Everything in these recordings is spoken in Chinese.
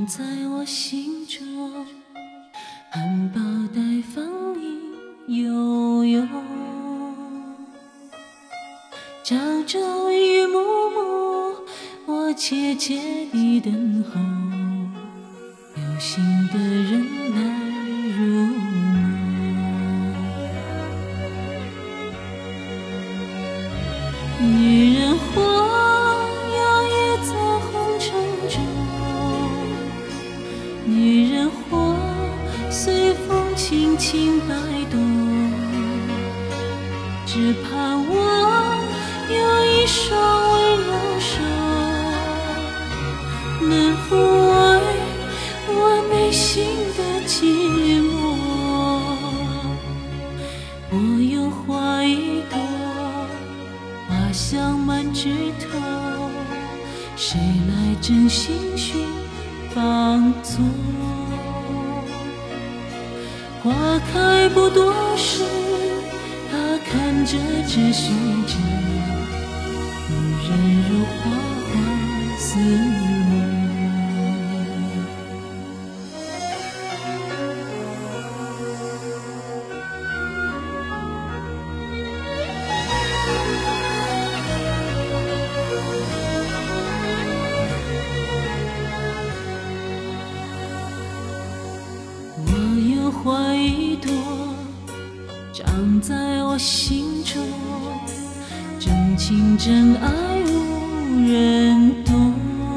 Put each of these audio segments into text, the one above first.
在我心中，含苞待放意悠悠，朝朝与暮暮，我切切地等候，有心的人来入梦。女人花摇曳在红尘中，女人花随风轻轻摆动，只盼望有一双温柔手，能抚慰我内心的寂寞。我有花一朵，花香满枝头，谁来真心寻放纵？花开不多时，他看着只须知，女人如花花似梦。我有花一朵，长在我心中，真情真爱无人懂。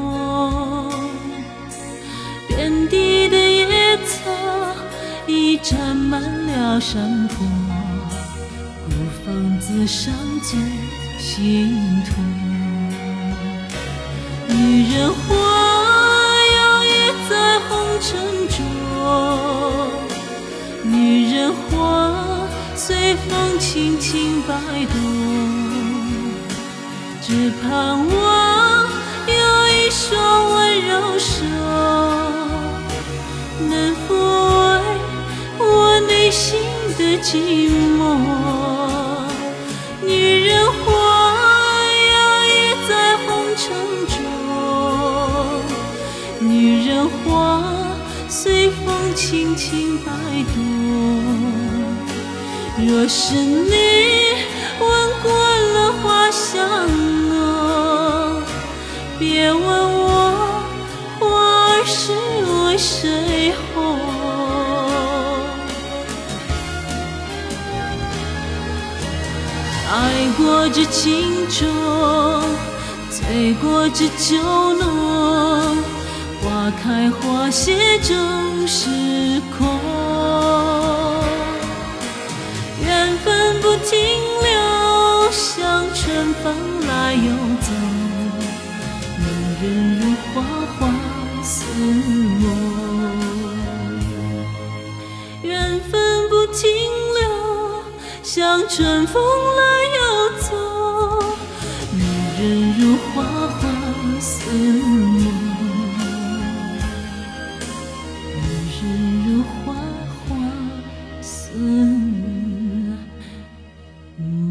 遍地的野草已沾满了山坡，孤芳自赏最心痛。女人花摇曳在红尘中，女人花随风轻轻摆动，只盼望有一双温柔手，能抚慰我内心的寂寞。女人花摇曳在红尘中，女人花随风轻轻摆动。若是你闻过了花香浓，别问我花儿是为谁红。爱过这情重，醉过这酒浓，花开花谢终是空。缘分不停留，像春风来又走，女人如花花似梦。缘分不停留，像春风来又走，女人如花花似梦。女人如花花似梦。